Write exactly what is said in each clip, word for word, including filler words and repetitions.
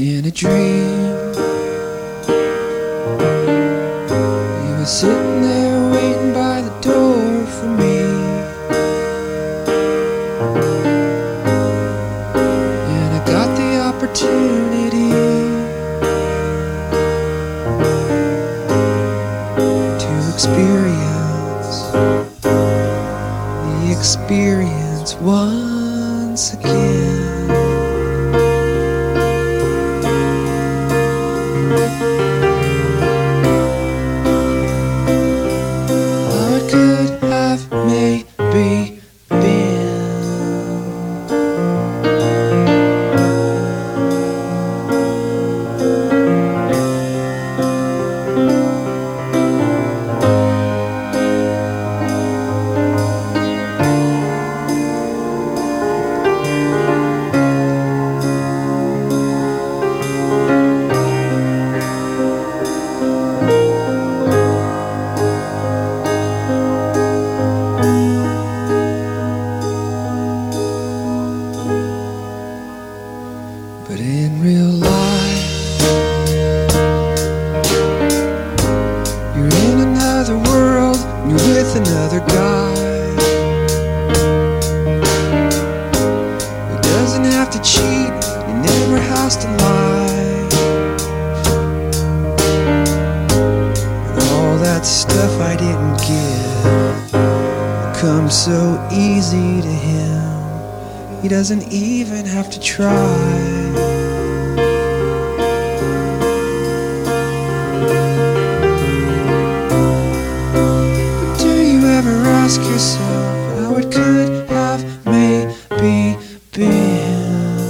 In a dream, you were sitting there waiting by the door for me, and I got the opportunity to experience the experience once again. What could have maybe been? But in real life, you're in another world, and you're with another guy who doesn't have to cheat, he never has to lie. And all that stuff I didn't give comes so easy to him, he doesn't even have to try. Ask yourself how it could have maybe been.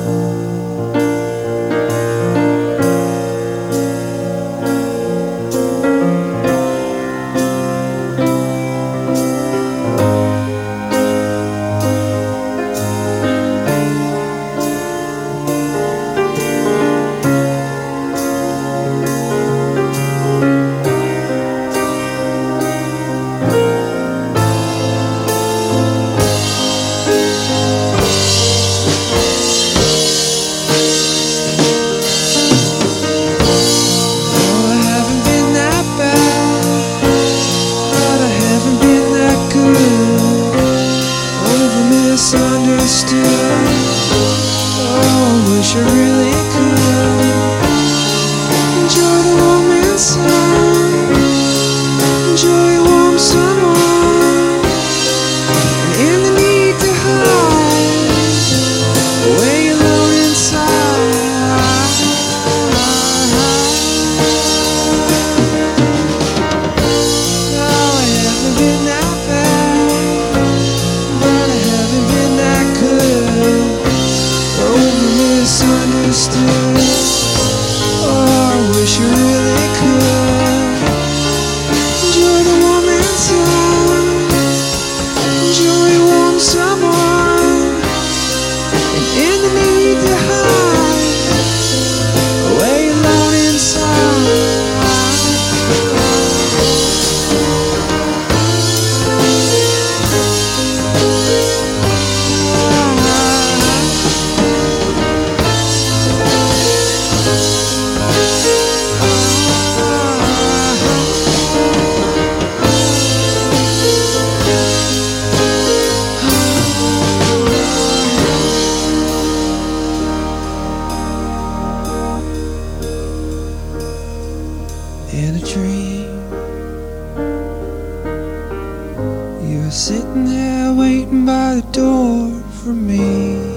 Misunderstood. Oh, I wish I really could enjoy the warm sun, enjoy a warm someone, and in the need to hide, way alone inside. Oh, I haven't been that bad. Misunderstood. Oh, I wish you really could enjoy the warm sun, enjoy a warm someone, and in the need to hide, way alone inside. In a dream, you were sitting there waiting by the door for me.